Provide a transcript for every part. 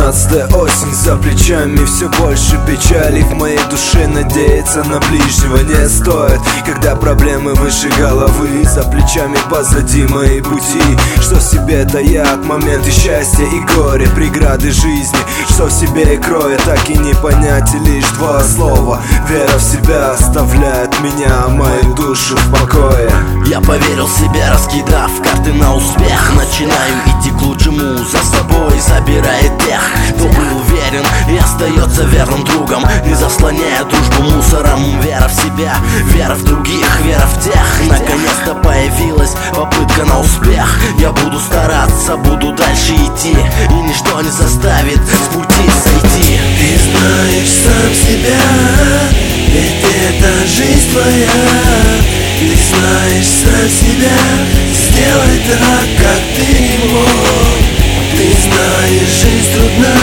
17-я осень за плечами, все больше печали в моей душе. Надеяться на ближнего не стоит, когда проблемы выше головы. За плечами позади мои пути, что в себе таят моменты счастья и горя, преграды жизни, что в себе кроет, так и не понять. И лишь два слова: вера в себя оставляет меня, мою душу в покое. Я поверил в себя, раскидав карты на успех. Начинаю идти к лучшему, за собой забирая тех, кто был уверен и остается верным другом, не заслоняя дружбу мусором. Вера в себя, вера в других, вера в тех. Наконец-то появилась попытка на успех. Я буду стараться, буду дальше идти, и ничто не заставит с пути сойти. Ты знаешь сам себя, ведь это жизнь твоя. Ты знаешь сам себя, сделай так, как ты не мог. Ты знаешь, жизнь трудна,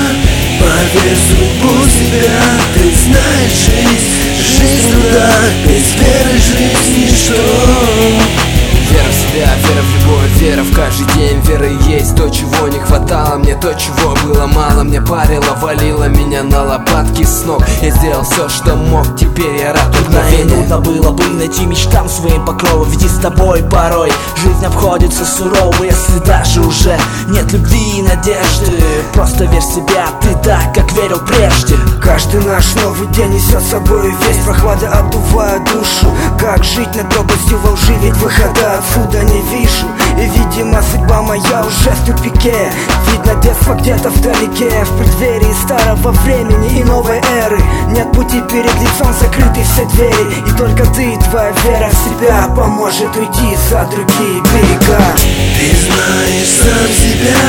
поверь в судьбу себя. Ты знаешь, жизнь трудна, без веры жизнь ничто. Вера в себя, вера в любовь, вера в каждый день. Вера есть то, чего не хватало мне, то, чего было мало. Мне парило, валило меня на лопатки с ног. Я сделал все, что мог, теперь я рад мгновению. Нужно было бы найти мечтам своим покровом, ведь с тобой порой жизнь обходится сурово. Если даже уже нет любви и надежды, просто верь в себя, ты так, как верил прежде. Каждый наш новый день несет с собой весь прохлада, обдувая душу. Как жить над пропастью во лжи, ведь выхода отсюда не вижу. И видимо судьба моя уже в тупике. Видно детство где-то вдалеке, в преддверии старого времени и новой эры. Нет пути, перед лицом закрыты все двери, и только ты, твоя вера в себя поможет уйти за другие берега. Ты знаешь сам себя,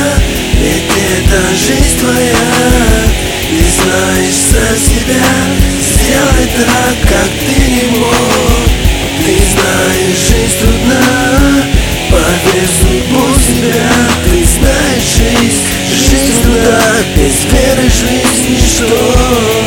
ведь это жизнь твоя. Ты знаешь сам себя, сделай так, как ты не мог. Ты знаешь, жизнь трудна, поверь в судьбу себя. Ты знаешь, жизнь трудна, без веры жизнь ничто.